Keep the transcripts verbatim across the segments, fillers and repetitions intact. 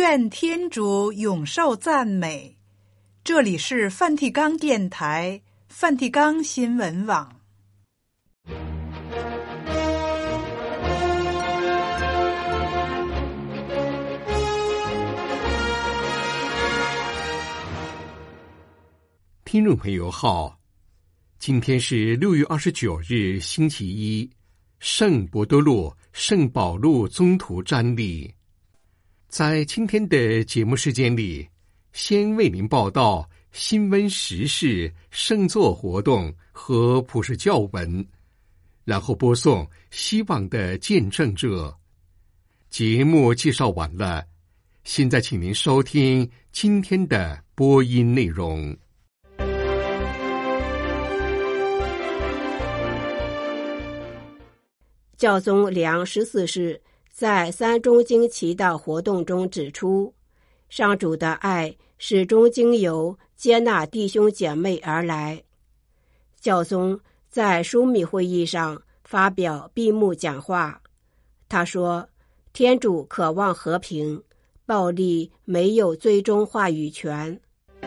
愿天主永受赞美。这里是梵蒂冈电台、梵蒂冈新闻网。 听众朋友好，今天是六月二十九日，星期一，圣伯多禄、圣保禄宗徒瞻礼。在今天的节目时间里，先为您报道新闻时事、圣座活动和普世教文，然后播送希望的见证者。节目介绍完了，现在请您收听今天的播音内容。 教宗良十四世在三中经祈祷活动中指出，上主的爱始终经由接纳弟兄姐妹而来。教宗在枢密会议上发表闭幕讲话，他说，天主渴望和平，暴力没有最终话语权。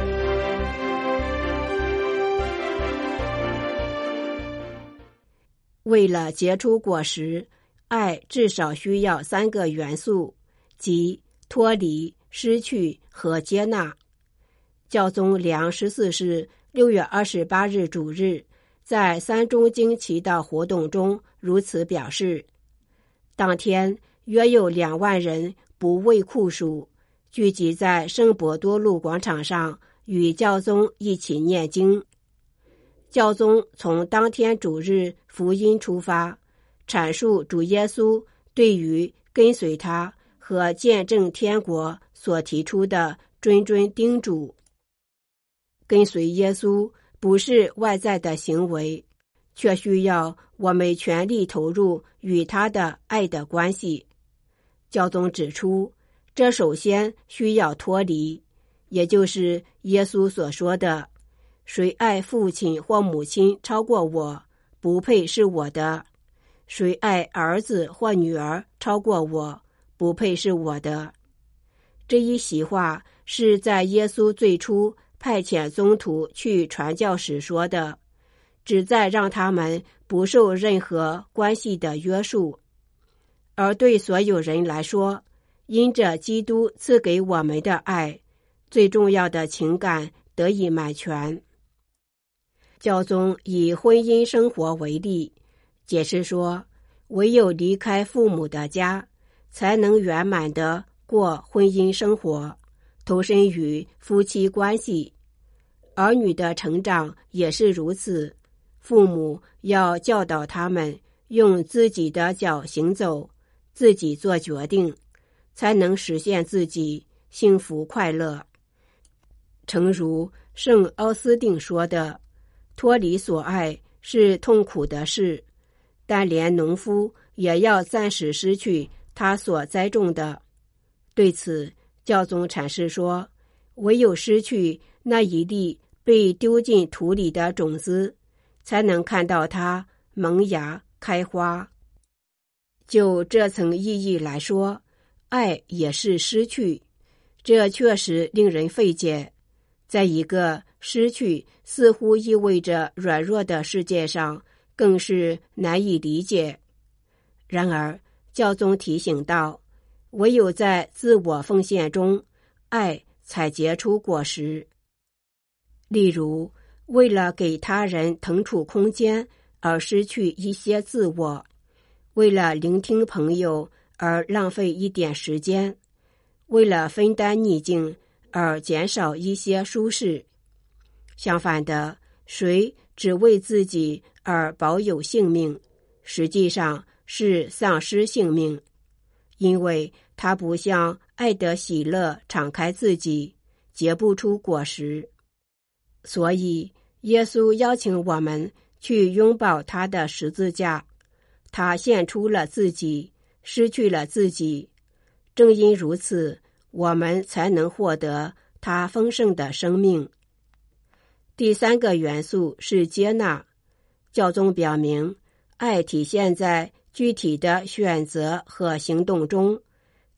为了结出果实，爱至少需要三个元素，即脱离、失去和接纳。教宗良十四世六月二十八日主日在三中经祈祷活动中如此表示。当天约有两万人不畏酷暑，聚集在圣伯多禄广场上与教宗一起念经。教宗从当天主日福音出发，阐述主耶稣对于跟随他和见证天国所提出的谆谆叮嘱。跟随耶稣不是外在的行为，却需要我们全力投入与他的爱的关系。教宗指出，这首先需要脱离，也就是耶稣所说的，谁爱父亲或母亲超过我，不配是我的；谁爱儿子或女儿超过我，不配是我的。这一席话是在耶稣最初派遣宗徒去传教时说的，旨在让他们不受任何关系的约束。而对所有人来说，因着基督赐给我们的爱，最重要的情感得以满全。教宗以婚姻生活为例，解释说，唯有离开父母的家，才能圆满地过婚姻生活，投身于夫妻关系。儿女的成长也是如此，父母要教导他们用自己的脚行走，自己做决定，才能实现自己幸福快乐。诚如圣奥斯定说的，脱离所爱是痛苦的事，但连农夫也要暂时失去他所栽种的。对此，教宗阐释说，唯有失去那一粒被丢进土里的种子，才能看到它萌芽开花。就这层意义来说，爱也是失去，这确实令人费解。在一个失去似乎意味着软弱的世界上，更是难以理解。然而，教宗提醒道，唯有在自我奉献中，爱才结出果实。例如，为了给他人腾出空间而失去一些自我，为了聆听朋友而浪费一点时间，为了分担逆境而减少一些舒适。相反的，谁只为自己而保有性命，实际上是丧失性命，因为他不向爱的喜乐敞开自己，结不出果实。所以，耶稣邀请我们去拥抱他的十字架，他献出了自己，失去了自己。正因如此，我们才能获得他丰盛的生命。第三个元素是接纳。教宗表明，爱体现在具体的选择和行动中，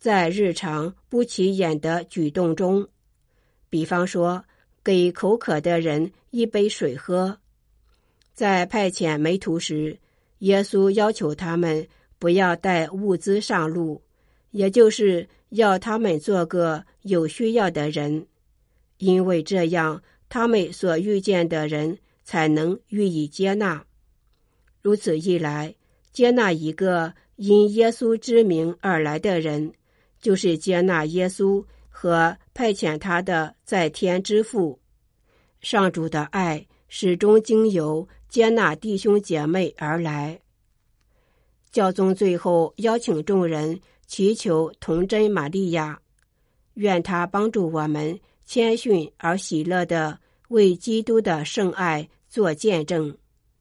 在日常不起眼的举动中，比方说给口渴的人一杯水喝。在派遣门徒时，耶稣要求他们不要带物资上路，也就是要他们做个有需要的人，因为这样他们所遇见的人才能予以接纳。如此一来，接纳一个因耶稣之名而来的人，就是接纳耶稣和派遣他的在天之父。上主的爱始终经由接纳弟兄姐妹而来。教宗最后邀请众人祈求童真玛利亚，愿她帮助我们谦逊而喜乐地为基督的圣爱做见证。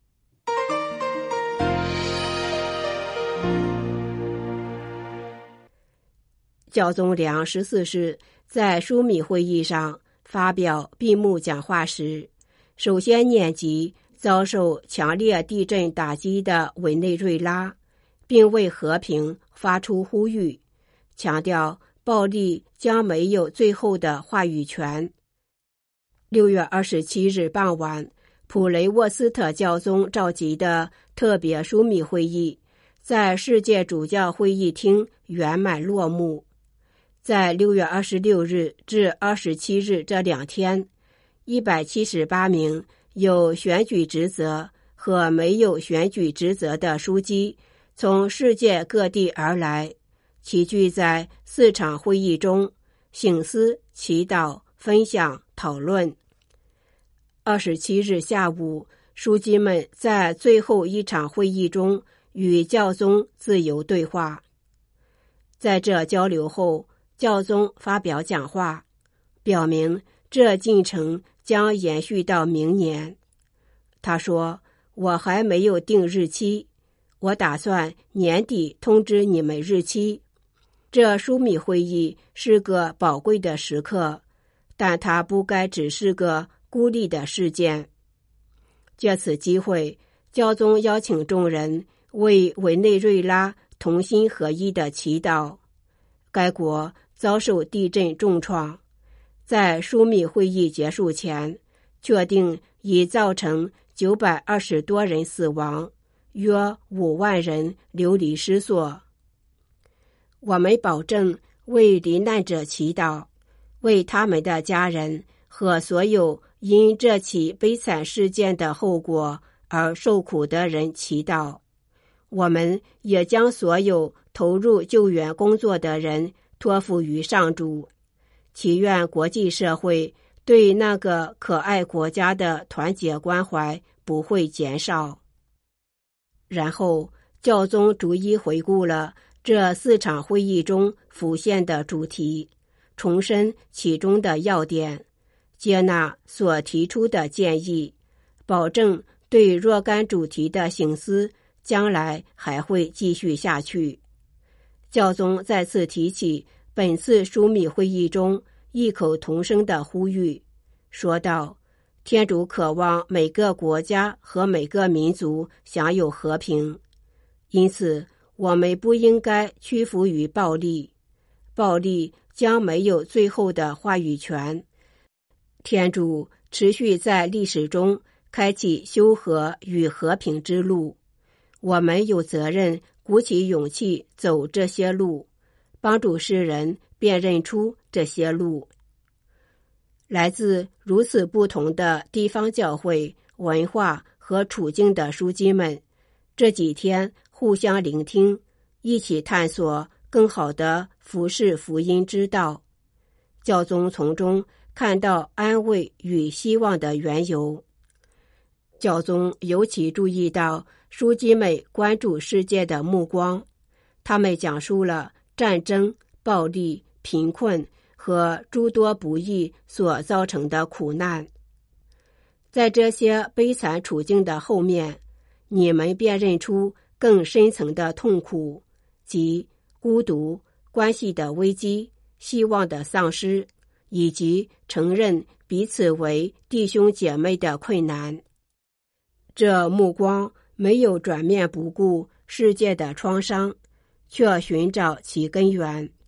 教宗良十四世在枢密会议上发表闭幕讲话时，首先念及遭受强烈地震打击的委内瑞拉，并为和平发出呼吁，强调暴力将没有最后的话语权。六月二十七日傍晚，普雷沃斯特教宗召集的特别枢密会议在世界主教会议厅圆满落幕。在六月二十六日至二十七日这两天，一百七十八名有选举职责和没有选举职责的枢机从世界各地而来，齐聚在四场会议中省思、祈祷、分享、讨论。二十七日下午，枢机们在最后一场会议中与教宗自由对话。在这交流后，教宗发表讲话，表明这进程将延续到明年。他说，我还没有定日期，我打算年底通知你们日期。这枢密会议是个宝贵的时刻，但它不该只是个孤立的事件。借此机会，教宗邀请众人为委内瑞拉同心合一的祈祷。该国遭受地震重创，在枢密会议结束前，确定已造成九百二十多人死亡，约五万人流离失所。我们保证为罹难者祈祷，为他们的家人和所有因这起悲惨事件的后果而受苦的人祈祷。我们也将所有投入救援工作的人托付于上主，祈愿国际社会对那个可爱国家的团结关怀不会减少。然后，教宗逐一回顾了这四场会议中浮现的主题，重申其中的要点，接纳所提出的建议，保证对若干主题的省思将来还会继续下去。教宗再次提起本次枢密会议中异口同声的呼吁，说道，天主渴望每个国家和每个民族享有和平，因此我们不应该屈服于暴力，暴力将没有最后的话语权。天主持续在历史中开启修和与和平之路，我们有责任鼓起勇气走这些路，帮助世人辨认出这些路。来自如此不同的地方教会、文化和处境的枢机们，这几天互相聆听，一起探索更好的服侍福音之道。教宗从中看到安慰与希望的缘由。教宗尤其注意到枢机们关注世界的目光，他们讲述了战争、暴力、贫困和诸多不义所造成的苦难。在这些悲惨处境的后面，你们辨认出更深层的痛苦，即孤独、关系的危机、希望的丧失，以及承认彼此为弟兄姐妹的困难。这目光没有转面不顾世界的创伤，却寻找其根源，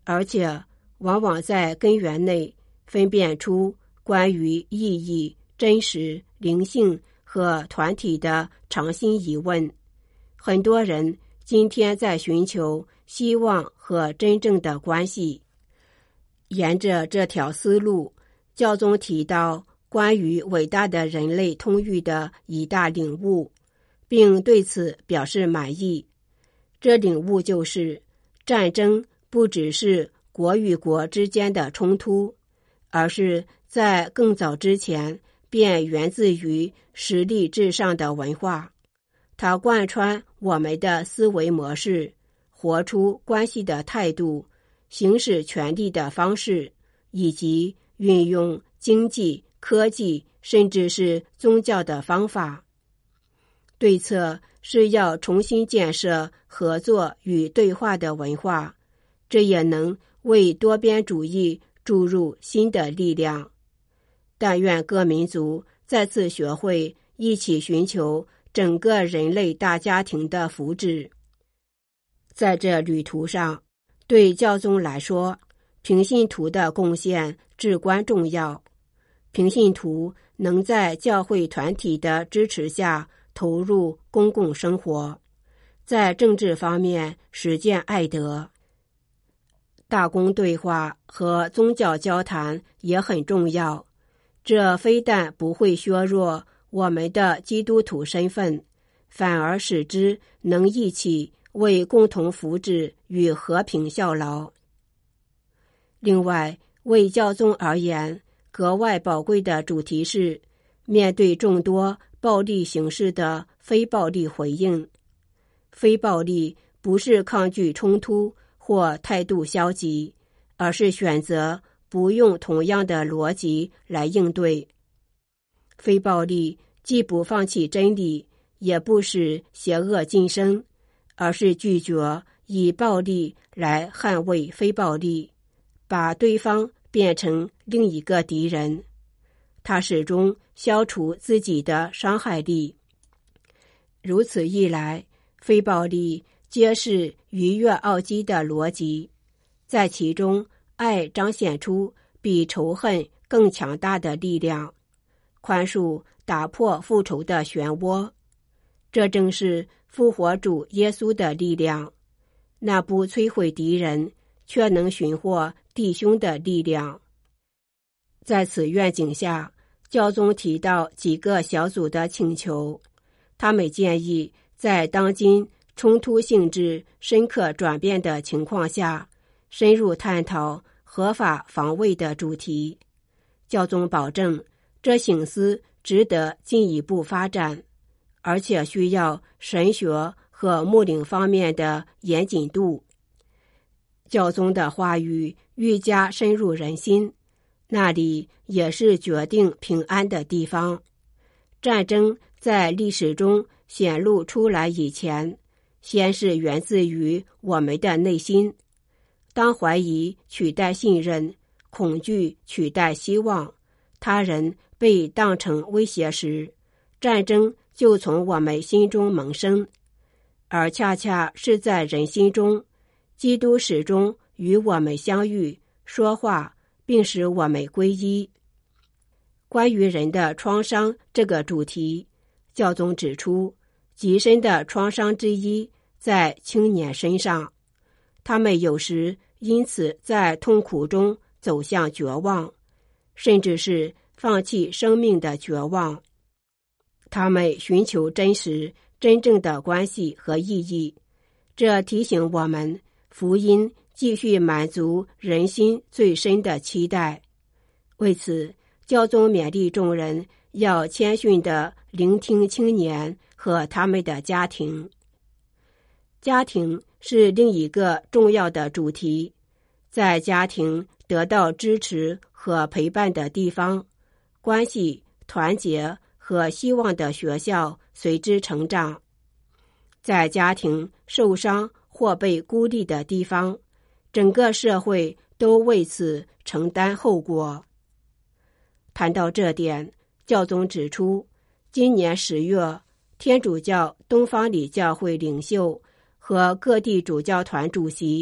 而且往往在根源内分辨出关于意义、真实、灵性和团体的常心疑问。很多人今天在寻求希望和真正的关系。沿着这条思路，教宗提到关于伟大的人类通域的一大领悟，并对此表示满意。这领悟就是，战争不只是国与国之间的冲突，而是在更早之前便源自于实力至上的文化。它贯穿我们的思维模式，活出关系的态度，行使权力的方式，以及运用经济、科技甚至是宗教的方法。对策是要重新建设合作与对话的文化，这也能为多边主义注入新的力量。但愿各民族再次学会一起寻求整个人类大家庭的福祉。在这旅途上，对教宗来说，平信徒的贡献至关重要。平信徒能在教会团体的支持下投入公共生活，在政治方面实践爱德。大公对话和宗教交谈也很重要，这非但不会削弱我们的基督徒身份，反而使之能一起为共同福祉与和平效劳。另外，为教宗而言，格外宝贵的主题是面对众多暴力形式的非暴力回应。非暴力不是抗拒冲突或态度消极，而是选择不用同样的逻辑来应对。非暴力既不放弃真理，也不使邪恶晋升，而是拒绝以暴力来捍卫非暴力，把对方变成另一个敌人。他始终消除自己的伤害力。如此一来，非暴力皆是逾越奥基的逻辑，在其中爱彰显出比仇恨更强大的力量，宽恕打破复仇的漩涡。这正是复活主耶稣的力量，那不摧毁敌人却能寻获弟兄的力量。在此愿景下，教宗提到几个小组的请求，他们建议在当今冲突性质深刻转变的情况下，深入探讨合法防卫的主题。教宗保证，这省思值得进一步发展，而且需要神学和牧灵方面的严谨度。教宗的话语愈加深入人心，那里也是决定平安的地方。战争在历史中显露出来以前，先是源自于我们的内心。当怀疑取代信任，恐惧取代希望，他人被当成威胁时，战争就从我们心中萌生。而恰恰是在人心中，基督始终与我们相遇、说话，并使我们归依。关于人的创伤这个主题，教宗指出，极深的创伤之一在青年身上，他们有时因此在痛苦中走向绝望，甚至是放弃生命的绝望。他们寻求真实、真正的关系和意义，这提醒我们，福音继续满足人心最深的期待。为此，教宗勉励众人要谦逊地聆听青年和他们的家庭。家庭是另一个重要的主题，在家庭得到支持和陪伴的地方，关系、团结和希望的学校随之成长。在家庭受伤或被孤立的地方，整个社会都为此承担后果。谈到这点，教宗指出，今年十月，天主教东方礼教会领袖和各地主教团主席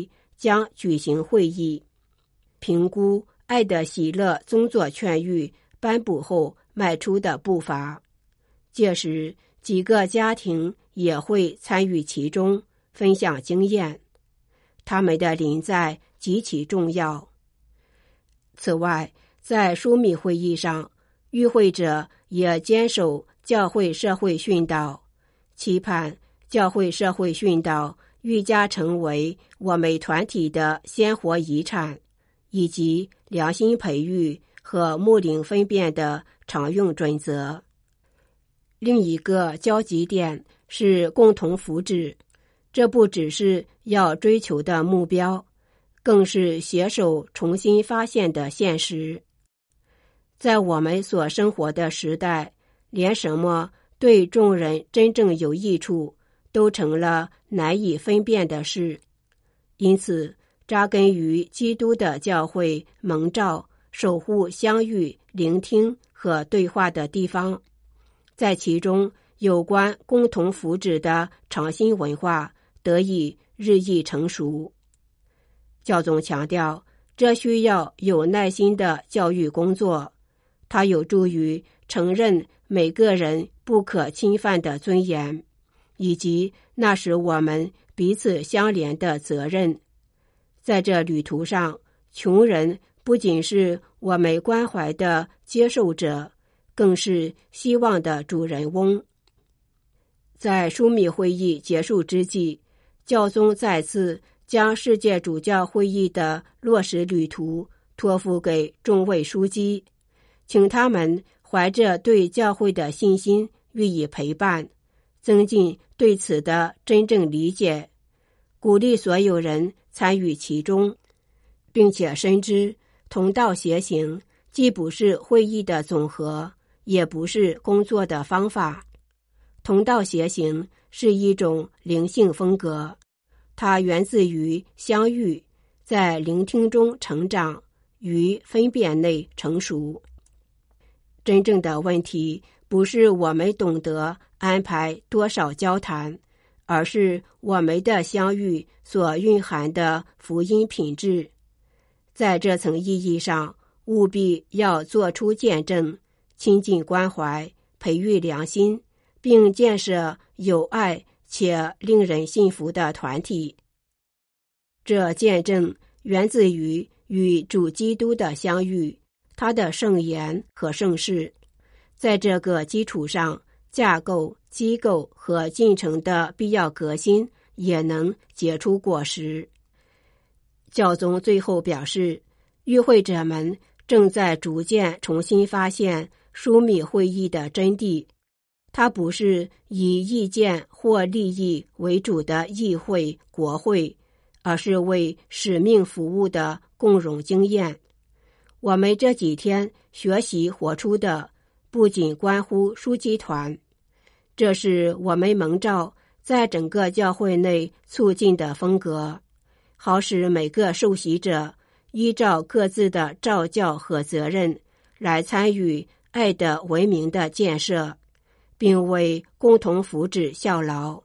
将举行会议，评估爱的喜乐宗座劝谕颁布后迈出的步伐。届时几个家庭也会参与其中，分享经验，他们的临在极其重要。此外，在枢密会议上，与会者也坚守教会社会训导，期盼教会社会训导愈加成为我们团体的鲜活遗产，以及良心培育和牧灵分辨的常用准则。另一个交集点是共同福祉，这不只是要追求的目标，更是携手重新发现的现实。在我们所生活的时代，连什么对众人真正有益处都成了难以分辨的事。因此，扎根于基督的教会蒙召守护相遇、聆听和对话的地方，在其中有关共同福祉的创新文化得以日益成熟。教宗强调，这需要有耐心的教育工作，它有助于承认每个人不可侵犯的尊严，以及那使我们彼此相连的责任。在这旅途上，穷人不仅是我们关怀的接受者，更是希望的主人翁。在枢密会议结束之际，教宗再次将世界主教会议的落实旅途托付给众位枢机，请他们怀着对教会的信心予以陪伴，增进对此的真正理解，鼓励所有人参与其中，并且深知同道协行既不是会议的总和，也不是工作的方法。同道协行是一种灵性风格，它源自于相遇，在聆听中成长，于分辨内成熟。真正的问题不是我们懂得安排多少交谈，而是我们的相遇所蕴含的福音品质。在这层意义上，务必要做出见证，亲近关怀，培育良心，并建设有爱且令人信服的团体。这见证源自于与主基督的相遇，他的圣言和圣事。在这个基础上，架构、机构和进程的必要革新也能结出果实。教宗最后表示，与会者们正在逐渐重新发现枢密会议的真谛，它不是以意见或利益为主的议会、国会，而是为使命服务的共融经验。我们这几天学习活出的不仅关乎枢机团，这是我们蒙召在整个教会内促进的风格，好使每个受洗者依照各自的召教和责任来参与爱的文明的建设，并为共同福祉效劳。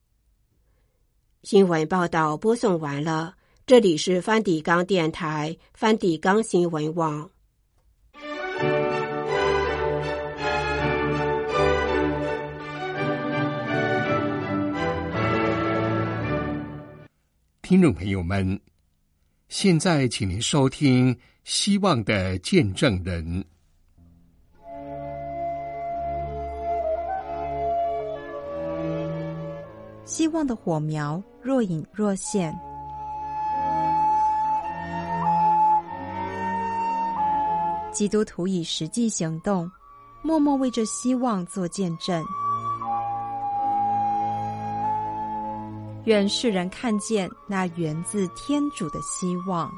新闻报道播送完了，这里是梵蒂冈电台梵蒂冈新闻网。 听众朋友们，现在请您收听《希望的见证人》。 希望的火苗若隐若现，基督徒以实际行动，默默为这希望做见证。愿世人看见那源自天主的希望。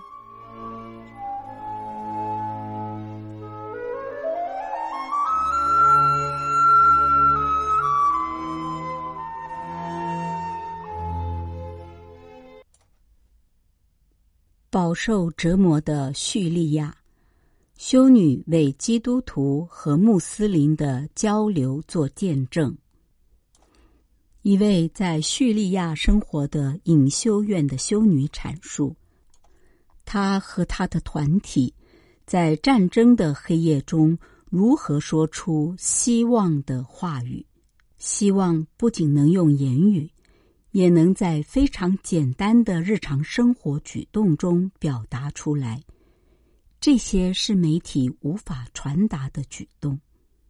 饱受折磨的叙利亚，修女为基督徒和穆斯林的交流做见证。一位在叙利亚生活的隐修院的修女阐述， 他和他的团体在战争的黑夜中如何说出希望的话语。希望不仅能用言语，也能在非常简单的日常生活举动中表达出来。这些是媒体无法传达的举动。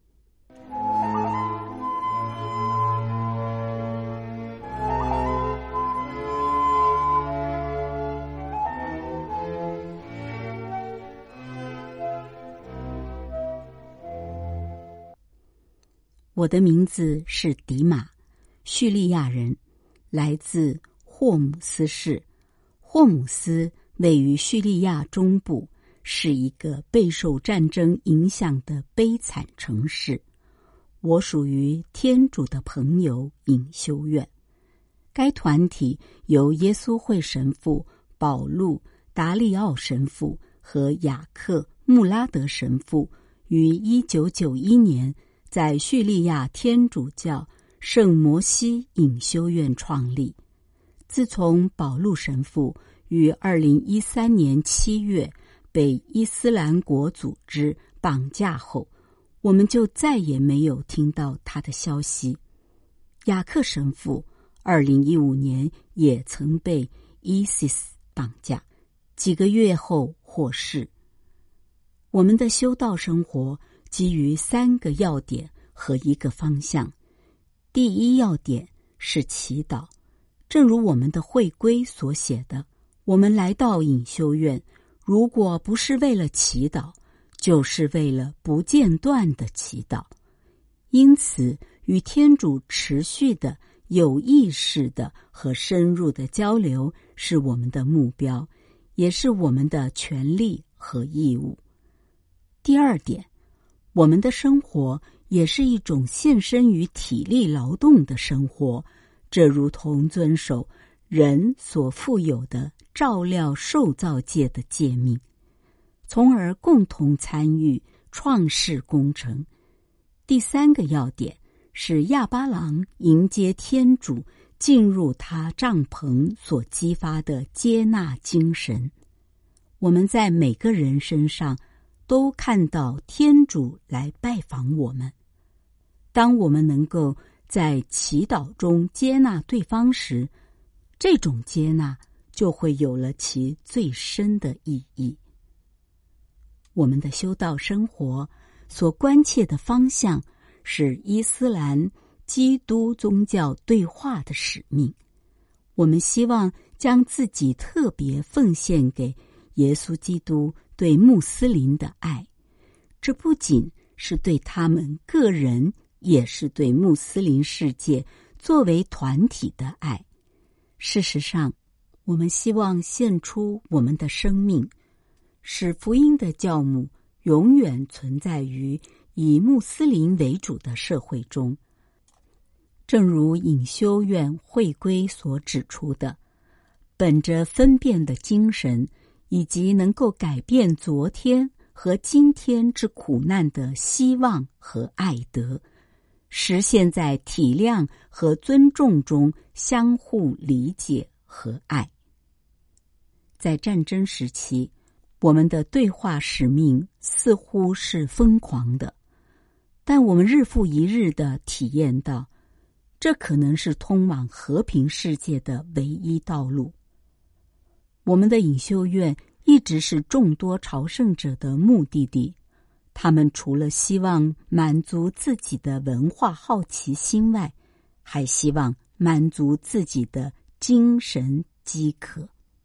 我的名字是迪马，叙利亚人，来自霍姆斯市。霍姆斯位于叙利亚中部，是一个备受战争影响的悲惨城市。我属于天主的朋友隐修院，该团体由耶稣会神父保禄达利奥神父和雅克穆拉德神父于一九九一年在叙利亚天主教圣摩西隐修院创立。自从保禄神父于二零一三年七月被伊斯兰国组织绑架后，我们就再也没有听到他的消息。雅克神父二零一五年也曾被 I S I S 绑架，几个月后获释。我们的修道生活基于三个要点和一个方向。第一要点是祈祷，正如我们的会规所写的，我们来到隐修院，如果不是为了祈祷，就是为了不间断的祈祷。因此，与天主持续的、有意识的和深入的交流是我们的目标，也是我们的权利和义务。第二点，我们的生活也是一种献身于体力劳动的生活，这如同遵守人所负有的照料受造界的诫命，从而共同参与创世工程。第三个要点是亚巴郎迎接天主进入他帐篷所激发的接纳精神。我们在每个人身上都看到天主来拜访我们。当我们能够在祈祷中接纳对方时，这种接纳就会有了其最深的意义。我们的修道生活所关切的方向是伊斯兰基督宗教对话的使命。我们希望将自己特别奉献给耶稣基督对穆斯林的爱，这不仅是对他们个人，也是对穆斯林世界作为团体的爱。事实上，我们希望献出我们的生命，使福音的教母永远存在于以穆斯林为主的社会中。正如隐修院会规所指出的，本着分辨的精神，以及能够改变昨天和今天之苦难的希望和爱德，实现在体谅和尊重中相互理解和爱。在战争时期，我们的对话使命似乎是疯狂的，但我们日复一日地体验到，这可能是通往和平世界的唯一道路。我们的隐修院一直是众多朝圣者的目的地，他们除了希望满足自己的文化好奇心外，还希望满足自己的精神饥渴。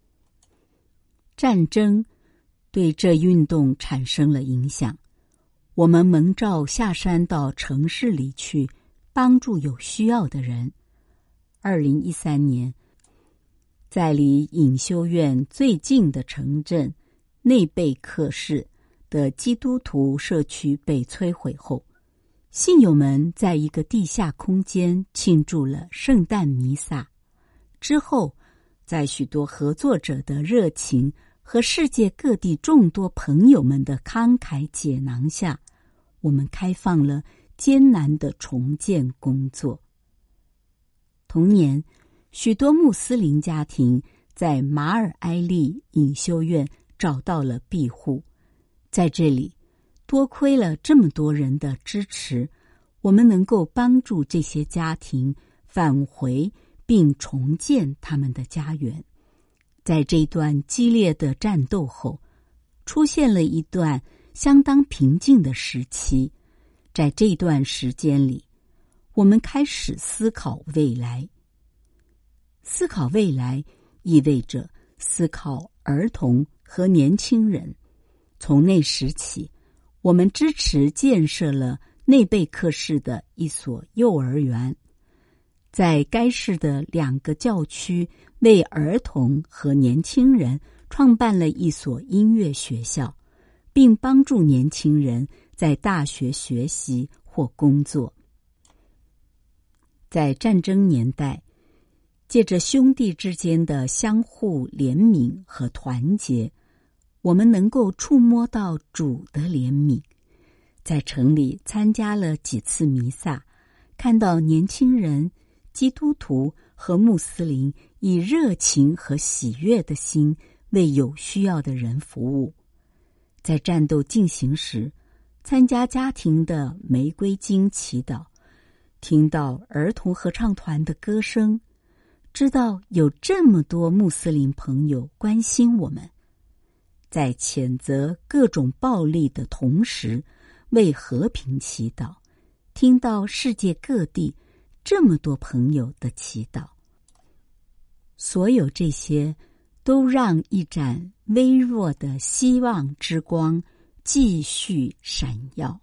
战争对这运动产生了影响，我们蒙召下山到城市里去帮助有需要的人。二零一三年，在离隐修院最近的城镇内贝克市的基督徒社区被摧毁后，信友们在一个地下空间庆祝了圣诞弥撒。之后，在许多合作者的热情和世界各地众多朋友们的慷慨解囊下，我们开放了艰难的重建工作。同年，许多穆斯林家庭在马尔埃利隐修院找到了庇护。在这里，多亏了这么多人的支持，我们能够帮助这些家庭返回并重建他们的家园。在这段激烈的战斗后，出现了一段相当平静的时期。在这段时间里，我们开始思考未来。思考未来意味着思考儿童和年轻人。从那时起，我们支持建设了内贝克市的一所幼儿园，在该市的两个教区为儿童和年轻人创办了一所音乐学校，并帮助年轻人在大学学习或工作。在战争年代，借着兄弟之间的相互怜悯和团结，我们能够触摸到主的怜悯。在城里参加了几次弥撒，看到年轻人、基督徒和穆斯林以热情和喜悦的心为有需要的人服务。在战斗进行时，参加家庭的玫瑰经祈祷，听到儿童合唱团的歌声，知道有这么多穆斯林朋友关心我们。在谴责各种暴力的同时，为和平祈祷，听到世界各地这么多朋友的祈祷。所有这些都让一盏微弱的希望之光继续闪耀。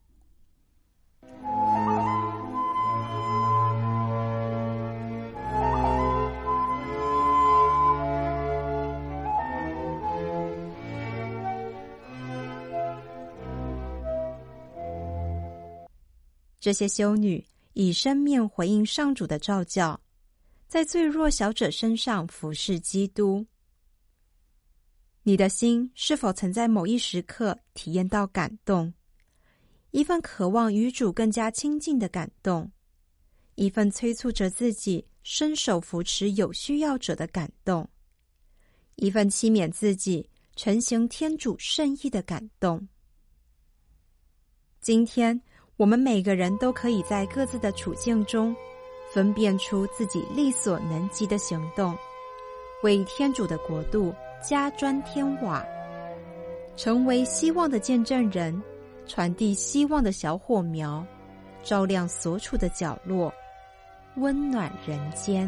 这些修女以生命回应上主的召叫，在最弱小者身上服侍基督。你的心是否曾在某一时刻体验到感动？一份渴望与主更加亲近的感动，一份催促着自己伸手扶持有需要者的感动，一份期勉自己承行天主圣意的感动。今天我们每个人都可以在各自的处境中分辨出自己力所能及的行动，为天主的国度加砖添瓦，成为希望的见证人，传递希望的小火苗，照亮所处的角落，温暖人间。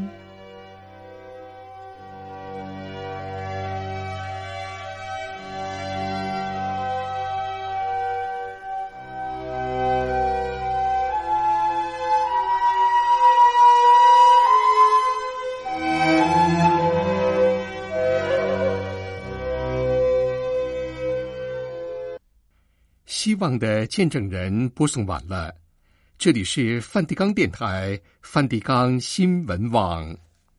希望的见证人播送完了，这里是梵蒂冈电台梵蒂冈新闻网。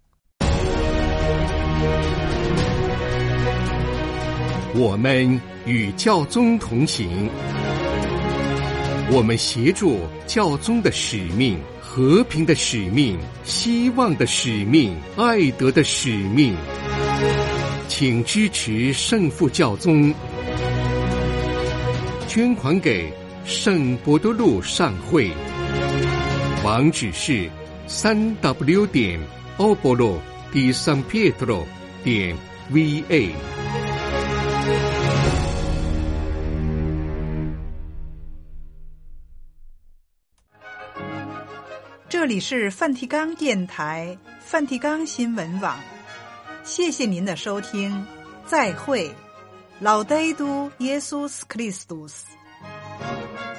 我们与教宗同行，我们协助教宗的使命，和平的使命，希望的使命，爱德的使命。请支持圣父教宗，捐款给圣伯多禄善会，网址是三 w 点 obolo di San Pietro 点 va。 这里是梵蒂冈电台梵蒂冈新闻网，谢谢您的收听，再会。Laudetur Jesus Christus。